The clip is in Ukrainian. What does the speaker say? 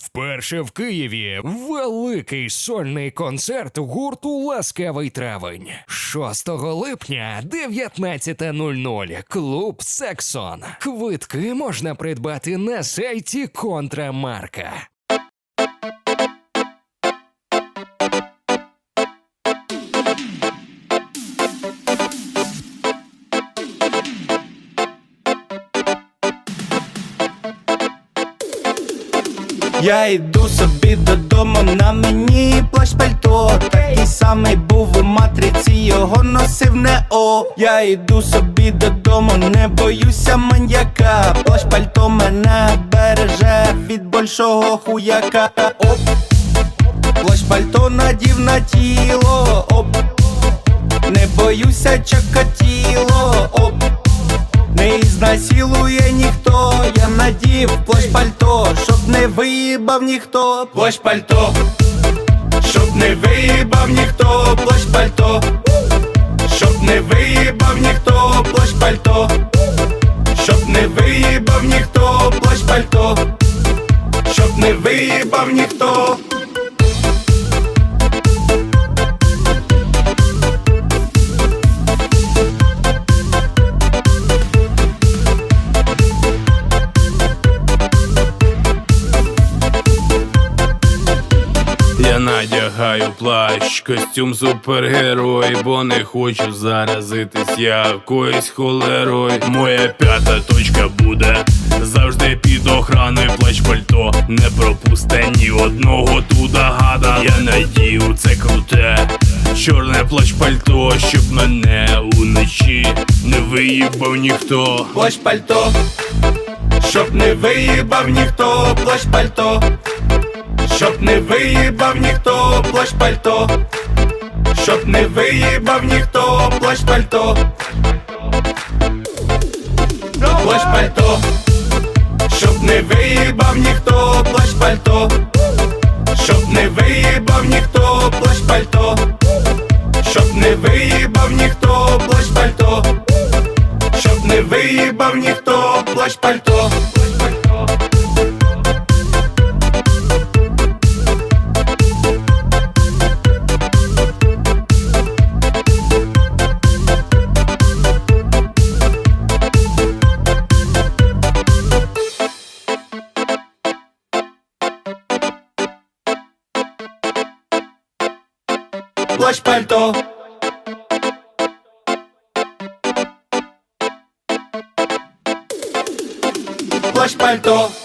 Вперше в Києві великий сольний концерт гурту «Ласкавий травень». 6 липня, 19:00. Клуб «Сексон». Квитки можна придбати на сайті «Контрамарка». Я йду собі додому, на мені плащ пальто. Такий самий був у матриці, його носив Нео. Я йду собі додому, не боюся маньяка. Плащ пальто мене береже від большого хуяка. Оп, плащ пальто надів на тіло. Оп, не боюся чокатіло. Оп, не ізнасилує ніхто. Я надів плащ пальто, щоб не виїбав ніхто. Плащ пальто, щоб не виїбав ніхто. Плащ пальто, щоб не виїбав ніхто. Плащ пальто, щоб не виїбав ніхто. Плащ пальто, щоб не виїбав ніхто. Я надягаю плащ, костюм супергерой, бо не хочу заразитись якоюсь холерою. Моя п'ята точка буде завжди під охраною. Плащ пальто не пропусте ні одного туда гада. Я надію це круте чорне плащ пальто, щоб мене уночі не виїбав ніхто. Плащ пальто, щоб не виїбав ніхто. Плащ пальто, щоб не виїбав ніхто. Плащ пальто, щоб не виїбав ніхто. Плащ пальто, плащ пальто, щоб не виїбав ніхто. Плащ пальто, щоб не виїбав ніхто. Плащ пальто, щоб не виїбав ніхто. Плащ пальто, щоб не виїбав ніхто. Плащ пальто. Плащ пальто, плащ пальто.